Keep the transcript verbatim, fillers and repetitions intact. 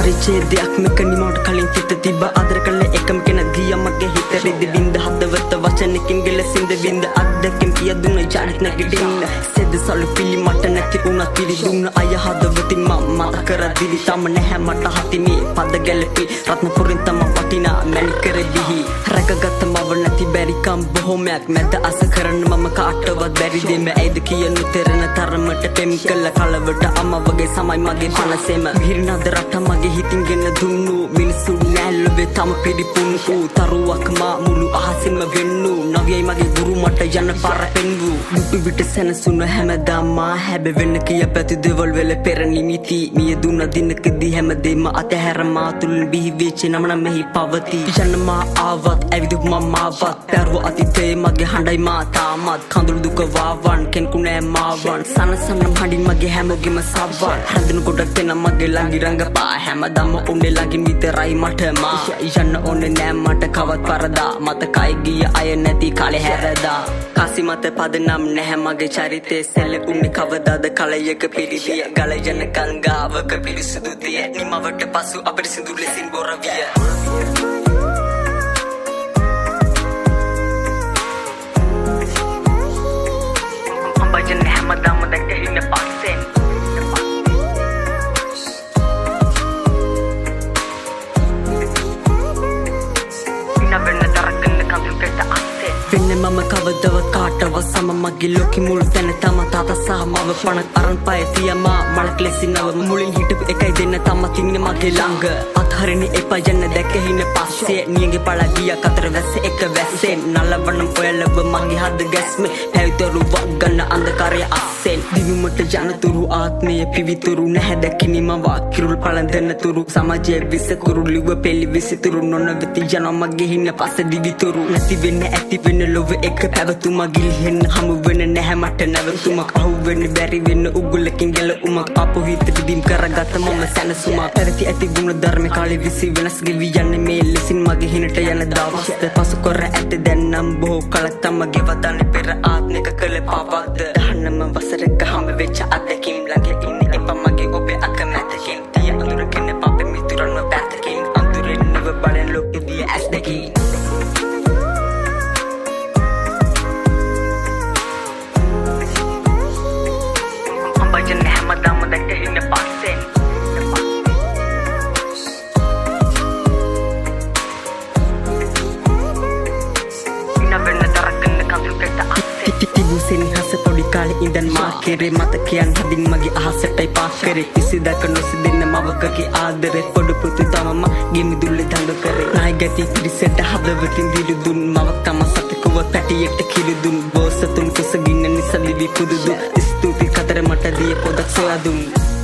පරිච්ඡේදයක් මෙක නිමවට කලින් සිත තිබ්බ ආදර කළ එකම කෙනා ගියා මගේ හිත රිදි බින්ද හදවත වචනකින් ගෙලසින්ද බින්ද අද්දකින් කියදුන ජාරිත් නැගිටින්න සෙද සලු පිළි මට නැති උනත් පිළිදුන්න අය හදවතින් මම මත කරදිලි තම නැහැ මට හතිමේ පද ගැලපි රත්නපුරින් තම වටිනා මැලි කරදිහි රැකගත් මව නැති බැරිකම් බොහොමයක් මැද අස කරන්න මම කාටවත් බැරි දෙම ඇයිද කියන තෙරණ තරමට පෙම් කළ කලවට අම වගේ සමයි මගේ පනසෙම විහිරනද රට මගේ හිතින් ගෙන දුන්නු මිනිස්සු නැල්ලුවේ තම පිරිපුන් වූ තරුවක් මා මුළු අහසින්ම වෙන්නු නවියයි මගේ ගුරු මට යන පාර පෙන්වූ මුටු විට සැනසුන හැමදාම මා හැබෙවෙන්න කිය පැති දෙවල් වෙල පෙර නිමිති මිය දුන්න දිනකදී හැමදේම අතහැර මා තුලින් බිහි වෙච්ච නමන මෙහි පවති යන මා ආවත් ඇවිදු මම ආවත් පෙරව අතීතයේ මගේ හඬයි මා තාමත් කඳුළු දුක වාවන් කෙනෙකු නෑ මාවන් සනසන හඬින් මගේ හැමෝගෙම සවන් හැඳුණු ගොඩක් දෙන මගේ ළඟි රංගපා හැමදාම උන්නේ ළඟින් විතරයි මට මා යන්න ඕනේ නෑ මට කවත් පරදා මතකයි ගිය අය නැති කාලේ හැරදා කාසි මත පදනම් නැහැ මගේ චරිතේ සෙල්ල උන්නේ කවදාද කලයක පිළිදිය ගල යන ගංගාවක පිරිසුදු දිය නිමවට පසු අපිරිසිදු ලෙසින් බොර විය අඹජන හැමදාම දැක ඉන්න පස්සෙන් මම කවදවත් කාටවත් සම මගේ ලෝකෙ මුල් තැන තම තාතා සහ මව පණක් අරන් පය තියමා මලක් ලෙසිනව මුලින් හිටපු එකයි දෙන්න තම තින්නේ මගේ ළඟ අත්හරින්න එපා යන්න දැකහින පස්සේ නියගේ පළා ගියා කතර වැස්ස එක වැස්සෙන් නලවනම් ඔයලව මගේ හද ගැස්මේ පැවිතරු වක් ගන්න අන්ධකාරය අස්සෙන් දිවිමට ජනතුරු ආත්මය පිවිතුරු නැහැ දැකිනි මව කිරුල් පළන් දෙන්න තුරු සමාජයේ විසකුරු ලිව පෙළි විසිතුරු නොනවති යන මගේ හින්න පස්ස දිවිතුරු නැති වෙන්න ඇති වෙන්න ලොව එක පැවතුම ගිලිහෙන්න හමු වෙන නැහැ මට නැවතුමක් අහු වෙන්න බැරි වෙන්න උගුලකින් ගැල උමක් අපු හිත විදිම් කරගත මම සැනසුමක් පැවති ඇති ගුණ ධර්ම කාලේ විසි වෙනස් ගෙවි යන්නේ මේ ලෙසින් මගේ හිනට යන දවස් පසු කර ඇති දැන් නම් බොහෝ කලක් තම ගෙවතන්නේ පෙර ආත්මික කළ පාපක්ද දහන්නම වසරක හම වෙච්ච අත්දැකීම් ළඟ ඉන්නේ එපා මගේ ඔබේ අකමැතකින් තිය අඳුරගෙන පපේ මිතුරන්ව පැත්තකින් අඳුරෙන් නව බලන ලෝකෙදී ඇස් දෙකින් හැමදාම දැක ඉන්න පස්සෙන් ඉනවෙන්න තරකන්න කඳුකට අස්සේ තිතිබුසෙන් හස පොඩි කාලේ ඉඳන් මා කෙරේ මතකයන් හදින් මගේ අහසටයි පාස් කරේ කිසිදක නොසිදෙන්න මවකගේ ආදරේ පොඩු පුතු තමම ගෙමි දුල්ල දඬු කරේ නායි ගැති පිරිසට හදවතින් දිලු දුන් මවක් තම සතකව පැටියට කිලු දුන් බෝසතුන් කුසගින්න නිසා දිවි පුදුදු ස්තුති කතර මට දිය පොදක් සොයා දුන්